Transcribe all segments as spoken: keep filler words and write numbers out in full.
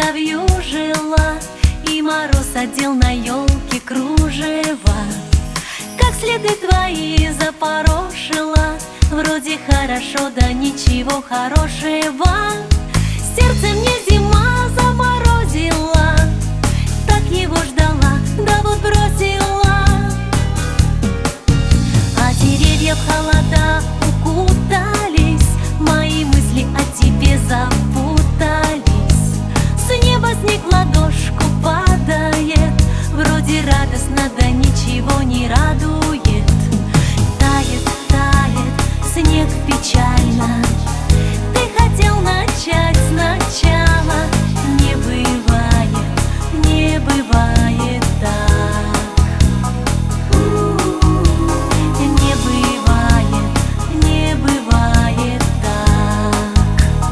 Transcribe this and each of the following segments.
я вьюжила, и мороз одел на елке кружева. Как следы твои запорошила, вроде хорошо, да ничего хорошего. Сердце мне зима заморозила, так его ждала, да вот бросила. А деревья в холода укутались, мои мысли о тебе запутались. С неба снег в ладошку падает, вроде радостно, да ничего не радует. Тает, тает снег печально, ты хотел начать сначала. Не бывает, не бывает так. Не бывает, не бывает так.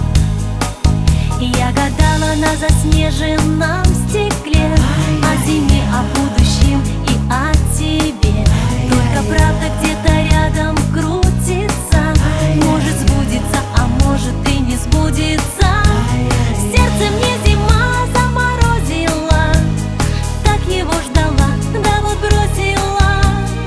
Я гадала на заснеженном стекле о зиме, о будущем и о тебе. Только правда где-то рядом крутится, может сбудется, а может и не сбудется. Сердце мне зима заморозила, так его ждала, да вот бросила.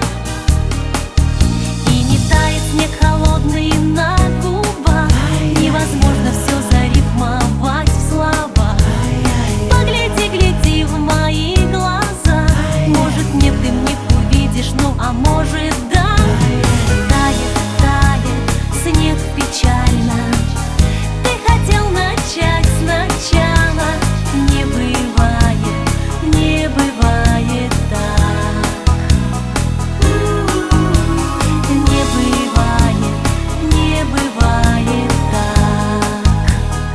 И не тает снег холодный на губах, невозможно все зарифмовать в слова. Погляди, гляди в мои глаза, может мне ты мне увидишь, ну а может да. Тает, тает снег печально, ты хотел начать сначала. Не бывает, не бывает так. Не бывает, не бывает так.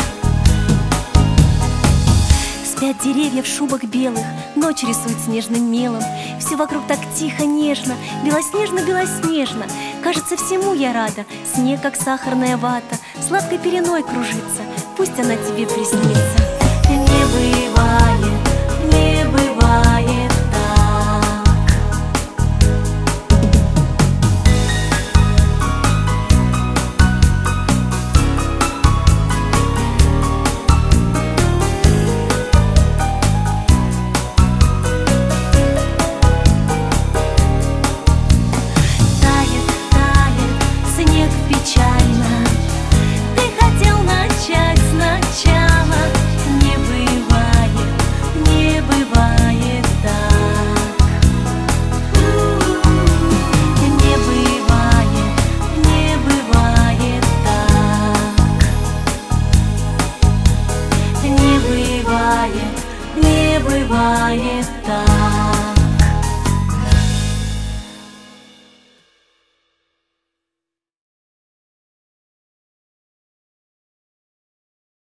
Спят деревья в шубах белых, ночь рисует снежным мелом. Все вокруг так тихо, нежно, белоснежно-белоснежно. Кажется, всему я рада, снег как сахарная вата сладкой пеленой кружится, пусть она тебе приснится. Не бывает, не бывает так. Тает, тает снег печально, ты хотел начать сначала. Не бывает, не бывает так. Не бывает, не бывает так. Не бывает, не бывает так.